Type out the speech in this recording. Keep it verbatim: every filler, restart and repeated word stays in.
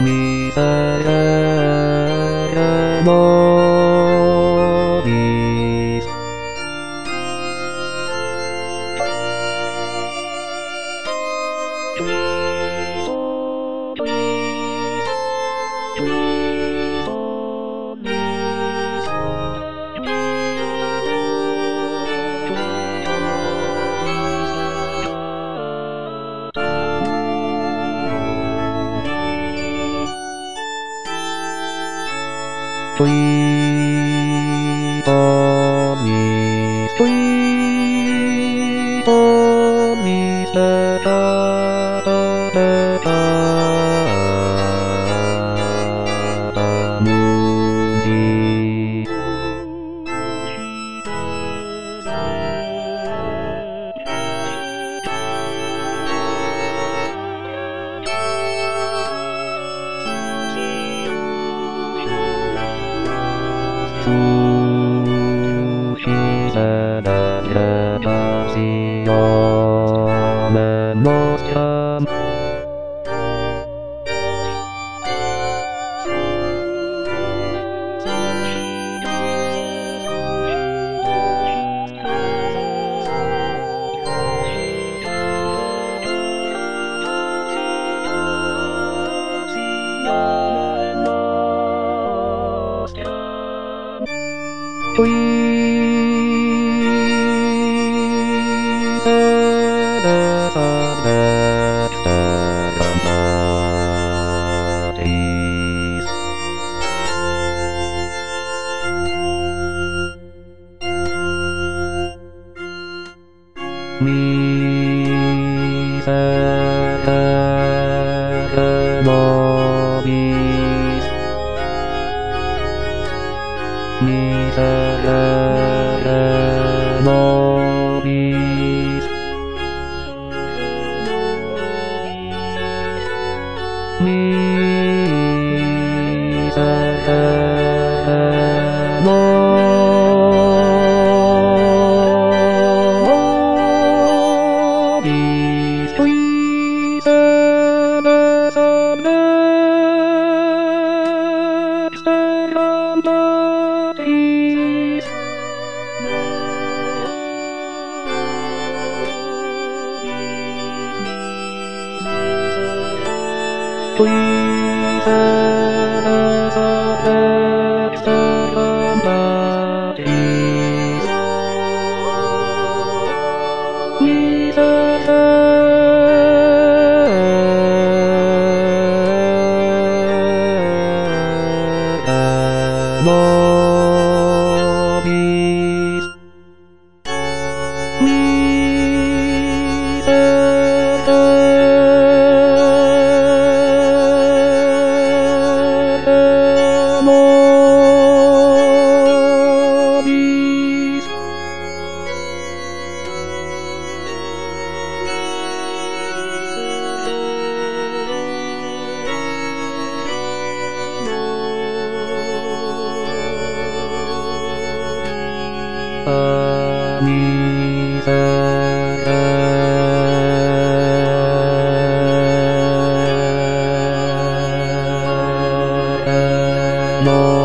みさやのびトイトミトイトミスタタタタムジトイサダサダサダマティスミサヤノビスミサヤノビスミサヤノビストイサダサダサヤマティストイサダサダサヤマティスミサヤノビスミサヤノビスアミサヤノ